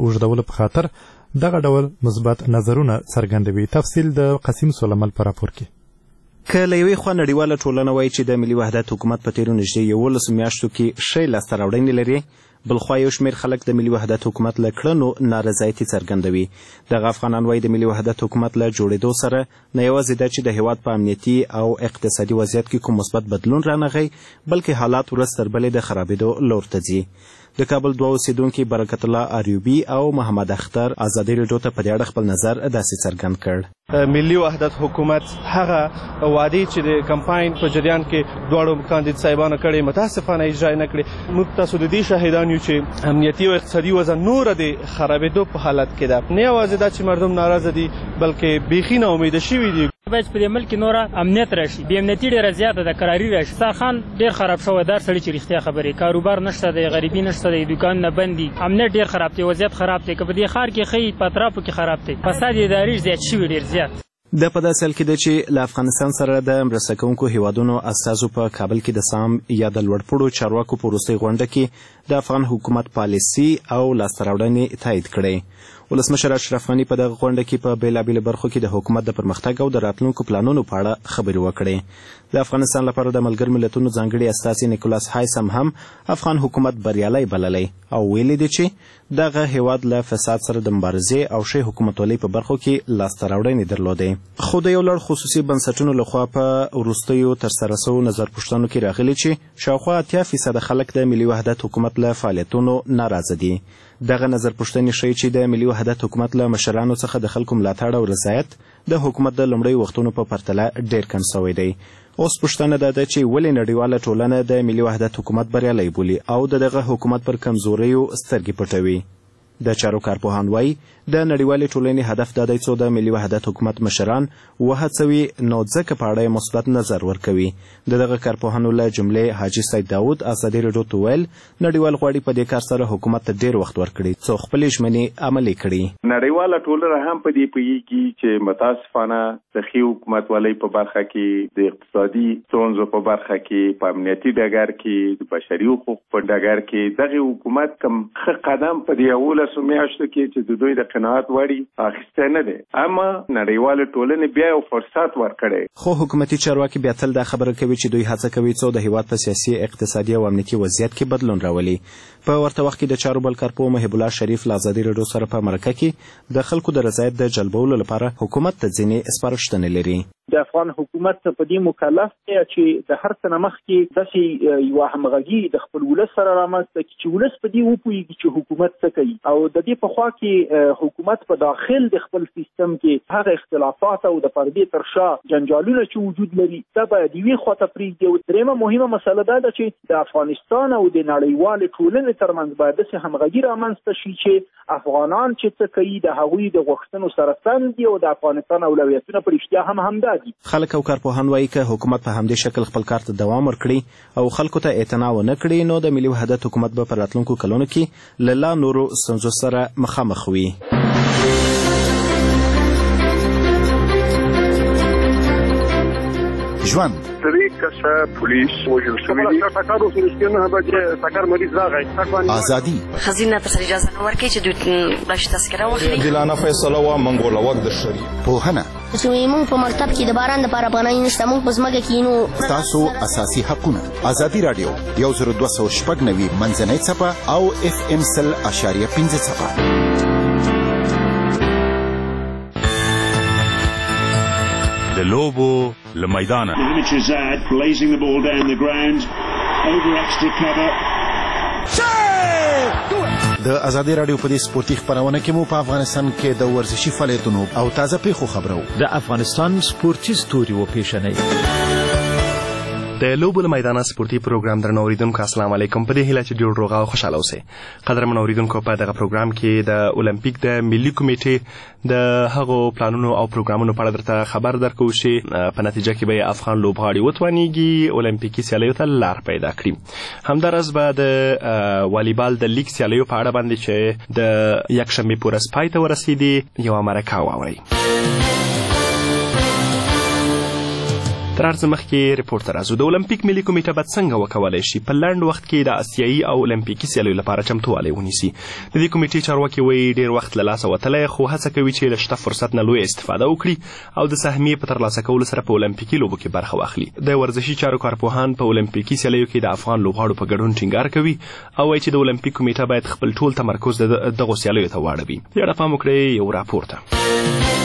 اوږدولو په خاطر دغه ډول مثبت نظرونه څرګندوي. تفصیل د قاسم سلیمان په راپور کې. که له یوې خوا نړیواله ټولنه وایي چې د ملي وحدت حکومت په تېرو نږدې 11 میاشتو کې ښې لاسته راوړنې لري، بلخوا یو شمېر خلک د ملي وحدت حکومت له کړنو نارضایتي څرګندوي. دغه افغانان وایي د ملي وحدت حکومت له جوړېدو سره نه یوازې دا چې د هېواد په امنیتي او اقتصادي وضعیت کې کوم مثبت بدلون رانغی، بلکې حالات ورځ تر بلې د خرابېدو لور ته ځي. د کابل دوه اوسېدونکي برکت الله اریوبي او محمد اختر ازادي راډیو ته په دې اړه خپل نظر داسې څرګند کړ. ملي وحدت حکومت هغه وعدې چې د کمپاین په جریان کې دواړو کاندید صاحبانو کړې متاسفانه اجرا نه کړې. موږ تاسو د دې شاهدان یو چې امنیتي او اقتصادي وضع نوره د خرابېدو په حالت کې ده. نه یوازې دا چې مردم ناراضه دي، بلکې بیخي ناامیده شوي دي. باید په دې ملک کې نوره امنیت راشي، بې امنیتي ډېره زیاته ده، کراري راشي. سرخان ډېر خراب شوی، دار سړي چې رښتیا خبرې، کاروبار نشته دی، غریبي نشته دی، دوکانونه بند دي، امنیت ډېر خراب دی، وضعیت خراب دی. که په دې ښار کې ښه په اطرافو کې خراب دی، فساد اداري زیات شوي، ډېر زیات. د په داسې حال کې ده چې له افغانستان سره د مرسته کوونکو هیوادونو استازو په کابل کې د سام یا د لوړپوړو چارواکو په وروستۍ غونډه کې د افغان حکومت پالیسي او لاسته راوړنې تایید کړې. ولسمشر اشرف غني په دغه غونډه کې په بېلابېلو برخو کې د حکومت د پرمختګ او د راتلونکو پلانونو په اړه خبرې وکړې. د افغانستان لپاره د ملګرو ملتونو ځانګړي استازي نیکولاس هایسم هم افغان حکومت بریالی بللی او ویلي دي چې دغه هیواد له فساد سره د مبارزې او ښې حکومتولۍ په برخو کې لاسته راوړنې درلودې. خو د یو لړ خصوصي بنسټونو لخوا په وروستیو ترسره سوو نظرپوښتنو کې راغلي چې شاوخوا 80% خلک د ملي وحدت حکومت له فعالیتونو ناراضه دي. دغه نظرپوښتنې ښیي چې د ملي وحدت حکومت له مشرانو څخه د خلکو ملاتړ او رضایت د حکومت د لومړیو وختونو په پرتله ډېر کم سوی دی. اوس پوښتنه دا ده چې ولې نړیواله ټولنه د ملي وحدت حکومت بریالی بولي او د دغه حکومت پر کمزوریو سترګې پټوي. د چارو کارپوهان وایي د نړیوالې ټولنې هدف دا دی څو د ملي وحدت حکومت مشران وهڅوي، نو ځکه په اړه یې مثبت نظر ورکوي. د دغه کارپوهانو له جملې حاجي سید داود ازادي راډیو ته ویل نړیوال غواړي په دې کار سره حکومت ته ډېر وخت ورکړي څو خپلې ژمنې عملي کړي. نړیواله ټولنه هم په دې پوهېږي چې متاسفانه د ښې حکومتولۍ په برخه کې، د اقتصادي ستونزو په برخه کې، په امنیتي ډګر کې، د بشري حقوقو په ډګر کې دغه حکومت کوم ښه قدم په دې 11 میاشتو کې چې د دوی د قناعت وړ اخیستی نه دی، اما نړیوالې ټولنې بیا یو فرصت ورکړی. خو حکومتي چارواکي بیا تل دا خبره کوي چې دوی هڅه کوي څو د هیواد په سیاسي، اقتصادي او امنیتي وضعیت کې بدلون راولي. په ورته وخت کې د چارو بل کارپوه محب الله شریف له ازادي راډیو سره په مرکه کې د خلکو د رضایت د جلبولو لپاره حکومت ته ځینې سپارښتنې لري. د افغان حکومت په دې مکلف دی چې د هر څه نه مخکې داسې یوه همغږي د خپل ولس سره رامنځته کړي چې ولس په دې وپوهېږي چې حکومت څه کوي، او د دې په خوا کې حکومت په داخل د خپل سیستم کې هغه اختلافات او د پردې تر شا جنجالونه چې وجود لري دا باید یوې خوا ته پرېږدي. او درېیمه مهمه مسله دا ده چې د افغانستان او د نړیوالې ټولنې ترمنځ باید داسې همغږي رامنځته شي چې افغانان چې څه کوي د هغوی د غوښتنو سره سم دي او د افغانستان اولویتونه په رښتیا هم همدا دي. خلک او کارپوهان وایي که حکومت په همدې شکل خپل کار ته دوام ورکړي او خلکو ته اعتنا ونه کړي، نو د ملي وحدت حکومت به په راتلونکو کلونو کې له لا نورو ستونزو سره مخامخ وي. ژوند ازادي خزینه تر اجازه نه ورکړي چې دوی باش تذکره واخلي. عادلانه فیصله وا منګول وخت د شری پوهنه چې موږ په مکتب کې د باران لپاره پناه نشته، موږ په ځمکه کې نو تاسو اساسي حقونه. ازادي رادیو 10290 منځنۍ څپه او FM 100.5 څپه. د لوبو له میدانه د ازادي رادیو په دې سپورتي خپرونه کې مو په افغانستان کې د ورزشي فعالیتونو او تازه پیښو خبرو، د افغانستان سپورتي ستوري و پیژنئ. د لوبو له میدانه سپورتي پروګرام درنو اوریدونکو السلام علیکم. په دې هیله چې ډېر روغ او خوشحاله اوسئ. قدرمن اوریدونکو، په دغه پروګرام کې د اولمپیک د ملي کمیټې د هغو پلانونو او پروګرامونو په اړه درته خبر درکوو چې په نتیجه کې به افغان لوبغاړي وتوانیږي اولمپیکي سیالیو ته لار پیدا کړي. همداراز به د والیبال د لیګ سیالیو په اړه باندې چې د یکشنبې په ورځ پای ته ورسېدې یوه مرکه واورئ. تر هر څه مخکې ریپورټ ته راځو. د اولمپیک ملي کمیټه به څنګه وکولی شي په لنډ وخت کې د اسیایي او اولمپیکي سیالیو لپاره چمتووالی ونیسي؟ د دې کمیټې چارواکي وایي ډېر وخت له لاسه وتلی، خو هڅه کوي چې له شته فرصت نه لویه استفاده وکړي او د سهمیې په ترلاسه کولو سره په اولمپیکي لوبو کې برخه واخلي. د ورزشي چارو کارپوهان په اولمپیکي سیالیو کې د افغان لوبغاړو په ګډون ټینګار کوي او وایي چې د اولمپیک کمیټه باید خپل ټول تمرکز دغو سیالیو ته واړوي. دې اړه پام وکړئ یو راپور ته.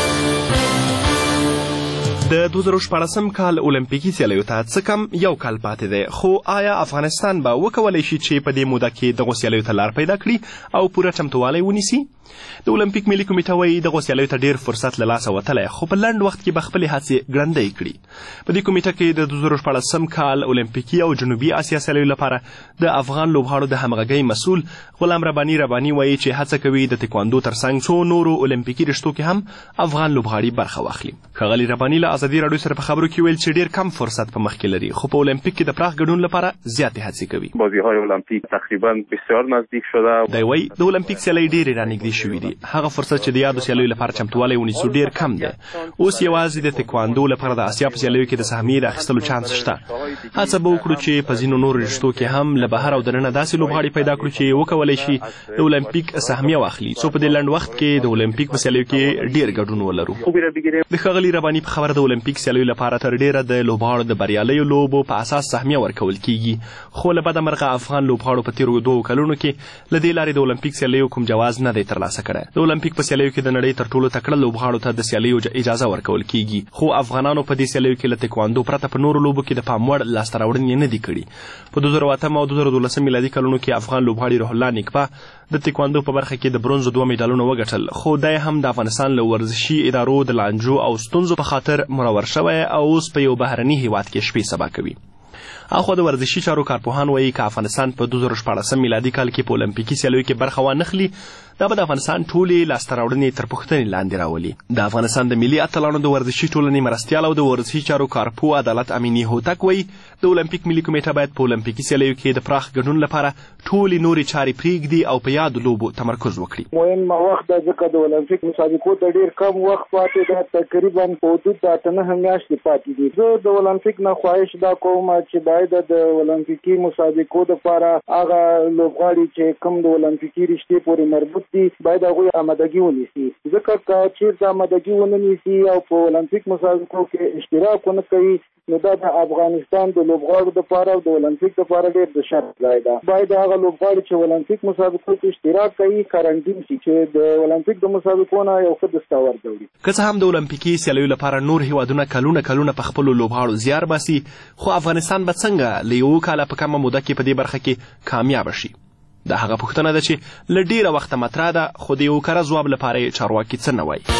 د 2014 کال اولمپیکي سیالیو ته څه کم یو کال پاتې دی، خو آیا افغانستان به وکولی شي چې په دې موده کې دغو سیالیو ته لار پیدا کړي او پوره چمتووالی ونیسي؟ د اولمپیک ملي کمیټه وایي دغو سیالیو ته ډېر فرصت له لاسه وتلی، خو په لنډ وخت کې به خپلې هڅې ګړندۍ کړي. په دې کمیټه کې د 2014 کال اولمپیکي او جنوبي اسیا سیالیو لپاره د افغان لوبغاړو د همغږۍ مسؤل غلام رباني وایي چې هڅه کوي د تکواندو ترڅنګ څو نورو اولمپیکي رشتو کې هم افغان لوبغاړي برخه واخلي. ښاغلي رباني له ازادي راډیو سره په خبرو کې ویل چې ډېر کم فرصت په مخ کې لري، خو په اولمپیک کې د پراخ ګډون لپاره زیاتې هڅې کوي. بازی‌های المپیک تقریبا بسیار نزدیک شده. دی وایي د اولمپیک سیالۍ ډېرې رانږدې شوي دي. هغه فرصت چې د یادو سیالیو لپاره چمتووالی ونیسو ډېر کم دی. اوس یوازې د تکواندو لپاره د اسیا په سیالیو کې د سهمیې د اخیستلو چانس شته. هڅه به وکړو چې په ځینو نورو رشتو کې هم له بهر او دننه داسې لوبغاړي پیدا کړو چې وکولی شي د اولمپیک سهمیه واخلي، څو په دې لنډ وخت کې د اولمپیک په سیالیو کې ډېر ګډون ولرو. د ښاغلي رباني په خبره د اولمپیک سیالیو لپاره تر ډېره د لوبغاړو د بریالیو لوبو په اساس سهمیه ورکول کیږي، خو له بده مرغه افغان لوبغاړو په تېرو 2 کلونو کې له دې لارې د اولمپیک سیالیو کوم جواز نه دی ترلاسه کړی. د اولمپیک په سیالیو کې د نړۍ تر ټولو تکړه لوبغاړو ته د سیالیو اجازه ورکول کیږي، خو افغانانو په دې سیالیو کې له تکواندو پرته په نورو لوبو کې د پام وړ لاسته راوړنې نه دي کړي. په 2008 او 2012 میلادي کلونو کې افغان لوبغاړي روح الله نیکبه د تکواندو په برخه کې د برونز 2 میډالونه وګټل، خو دی هم د افغانستان له ورزشي ادارو د لانجو او ستونزو په خاطر مرور شوی او اوس په یو بهرني هیواد کې شپې سبا کوي. اخوا د ورزشي چارو کارپوهان وایي که افغانستان په 2014 میلادي کال کې په اولمپیکي سیالیو کې برخه وانخلي، دا به د افغانستان ټولې لاسته راوړنې تر پوښتنې لاندې راولي. د افغانستان د ملي اتلانو د ورزشي ټولنې مرستیال او د ورزشي چارو کارپو عدالت امینی هوتک وایي د اولمپیک ملي کمیټه باید په اولمپیکي سیالیو کې د پراخ ګډون لپاره ټولې نورې چارې پرېږدي او په یادو لوبو تمرکز وکړي. مهم وخت ده ځکه د اولمپیک مسابقو ته ډېر کم وخت پاتې ده، تقریبا په حدود د 8 میاشتې پاتې دي. زه د اولمپیک نه خواهش دا کوم چې باید د اولمپیکي مسابقو دپاره هغه لوبغاړي چې کوم د اولمپیکي رشتې پورې مربوط دي باید هغوی آمادګي ونیسي، ځکه که چېرته آمادګي ونه نیسي او په اولمپیک مسابقو کې اشتراک ونه کوي نو دا د افغانستان د لوبغاړو دپاره او د اولمپیک دپاره ډېر د شرط ځای ده. باید هغه لوبغاړي چې اولمپیک مسابقو کې اشتراک کوي قرنطین شي چې د اولمپیک د مسابقو نه یو ښه دستاورد وړي. که څه هم د اولمپیکي سیالیو لپاره نور هیوادونه کلونه په خپلو لوبغاړو زیار باسي، خو افغانستان به څنګه له 1 کاله په کمه موده کې په دې برخه کې کامیاب شي؟ دا هغه پوښتنه ده چې له ډېره وخته مطرح ده، خو د یو کره ځواب لپاره یې چارواکي څه نه وایي.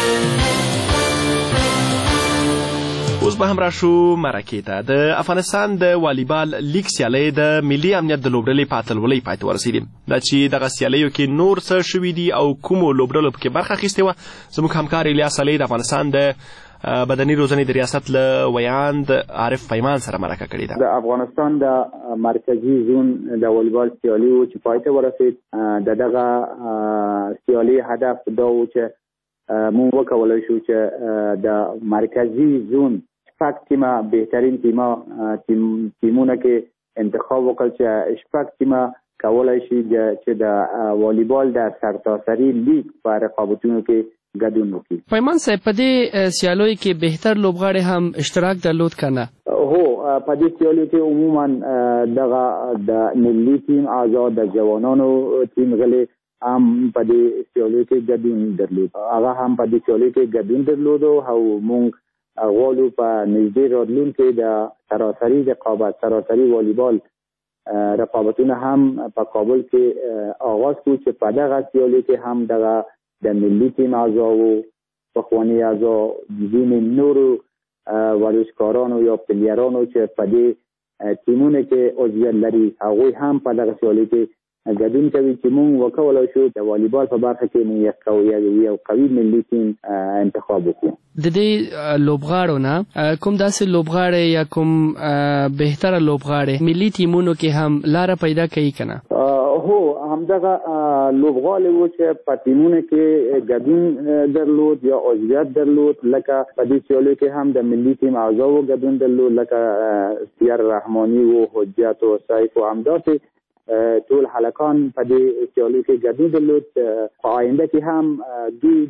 اوس به هم راشو مرکې ته. د افغانستان د والیبال لیګ سیالۍ د ملي امنیت د لوبډلې په اتلولۍ پای ته ورسېدې. دا چې دغه سیالیو کې نور څه شوي دي او کومو لوبډلو پکې برخه اخیستې وه، زموږ همکار الیاس علی د افغانستان د بدني روزنې د ریاست له ویاند عارف پیمان سره مرکه کړې ده. د افغانستان د مرکزي زون د والیبال سیالي و چې پای ته ورسېد. د دغه سیالي هدف دا و چې موږ وکولی شو چې د مرکزي زون شپږ تیمه بهترین تیمونه کې انتخاب وکړل چې شپږ تیمه کولی شي چې د والیبال د سرتاسري لیګ په رقابتونو کې ګډون وکړي. پیمان صاحب په دې سیالیو کې بهتر لوبغاړي هم اشتراک درلود کنه؟ هو په دې سیالیو کې عموما دغه د ملي تیم آزاد د جوانانو تیم غلي هم په دې سیالیو کې ګډون درلود. هغه هم په دې سیالیو کې ګډون درلود او موږ غواړو په نږدې راتلونکي د سراسري رقابت سراسري والیبال رقابتونه هم په کابل کې آغاز کړو چې په دغه سیالیو کې هم دغه د ملي تیم اعضاو پخواني اعضا ځینې نورو ورزشکارانو یا پلیرانو چې په دې ټیمونو کې عضویت لري هغوی هم په دغه سیالیو کې ګډون کوي چې موږ وکولی شو د والیبال په برخه کې موږ یو قوي ملي ټیم انتخاب وکړو. د دې لوبغاړو نه کوم داسې لوبغاړی یا کوم بهتره لوبغاړی ملي ټیمونو کې هم لاره پیدا کوي که نه؟ هو همدغه لوبغاړي وو چې په ټیمونو کې ګډون درلود یا عضویت درلود، لکه په دې سیالیو کې هم د ملي ټیم اعضاو ګډون درلود، لکه سیر رحماني و، حجت و سیف و همداسې ټول هلکان په دې سیالیو کې ګډون درلود. په آینده کې هم دوی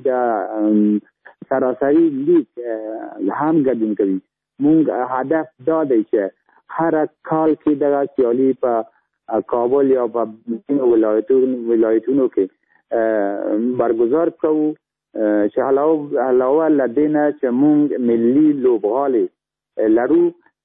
د سراسري لیګ هم ګډون کوي. مونږ هدف دا دی چې هر کال کې دغه سیالي په کابل یا په ولایتونو کې برگزار کوو، چې علاوه له دې نه چې مونږ ملي لوبغاړي لرو،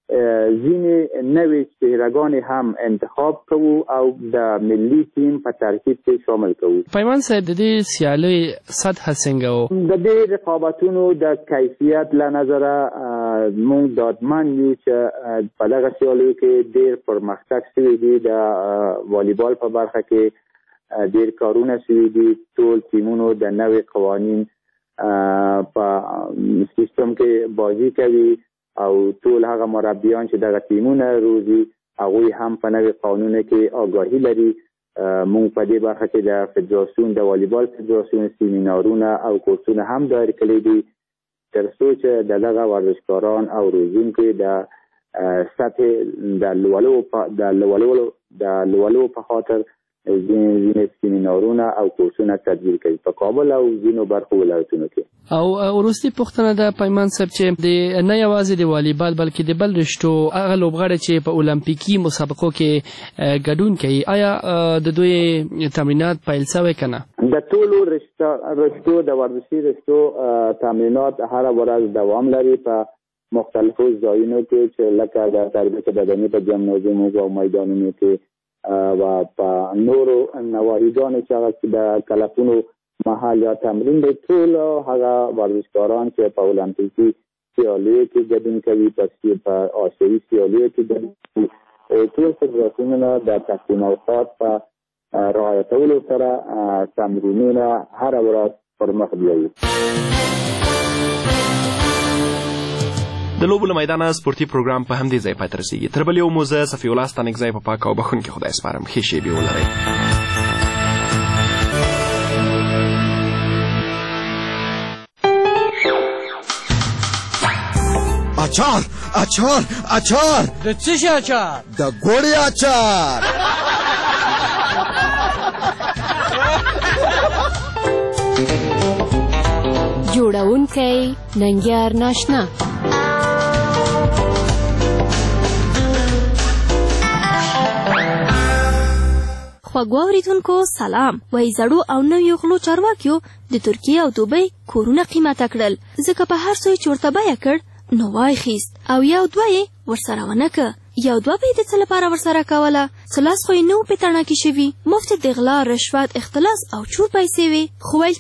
ځینې نوې چهرهګانې هم انتخاب کوو او د ملي ټیم په ترکیب کې شامل کوو. پیمان صاحب، د دې سیالۍ سطح څنګه و؟ د دې رقابتونو د کیفیت له نظره مونږ ډاډمن یو چې په دغه سیالیو کې ډېر پرمختګ شوی دی. د والیبال په برخه کې ډېر کارونه شوي دي. ټول ټیمونو د نوې قوانین په سیستم کې بازی کوي او ټول هغه مربیان چې دغه ټیمونه روزي هغوی هم په نوې قانونو کې آگاهي لري. مونږ په دې برخه کې د فدراسیون د والیبال فدراسیون سیمینارونه او کورسونه هم دایر کړي دي تر څو چې دغه ورزشکاران او روزونکو د سطح د لوړولو په خاطر ځینې سیمینارونه او کورسونه تدبیر کوي په کابل او ځینو برخو ولایتونو کې. او وروستي پوښتنه د پیمان صاحب چې د نه یوازې د والیبال بلکې د بل رشتو هغه لوبغاړي چې په اولمپیکي مسابقو کې ګډون کوي، آیا د دوی تمرینات پیل شوی کنه؟ د ټولو رشتو د ورزشي رشتو تمرینات هر ورځ دوام لري په مختلفو ځایونو کې، چې لکه د تربیت بدني په جمنازیوم او میدانونو کې و په نورو نواحیګانو چې هغه د کلفونو محل یا تمرین دی. ټول هغه ورزشکاران چې په اولمپیکي سیالیو کې ګډون کوي، په آسیایي سیالیو کې ګډون کوي، ټول فدراسیونونه د تقسیم اوقات په رعایتولو سره تمرینونه هره ورځ پرمخ بیایي. د لوبو له میدانه سپورتي پروګرام په همدې ځای پای ته رسېږي. تر بل یو مو زه صفي الله ستانکزی په پاک او بخښونکي خدای سپارم. ښې شېبې ولرئ. اچار اچار اچار د څه شي اچار؟ د ګوړې اچار. جوړونکی ننګیار ناشنا. خوږو اوریدونکو سلام. وایي زړو او نویو غلو چارواکیو د ترکیې او دوبۍ کورونه قیمته کړل، ځکه په هر څه یې چورته بیه کړ نو وایخیست او یو دوه یې ورسره ونه که. یو دوه به یې د څه لپاره ورسره کوله؟ څه لاس خو یې نه و په تڼاکې شوي. مفت د غلا، رشوت، اختلاس او چور پیسې وې، خو ویل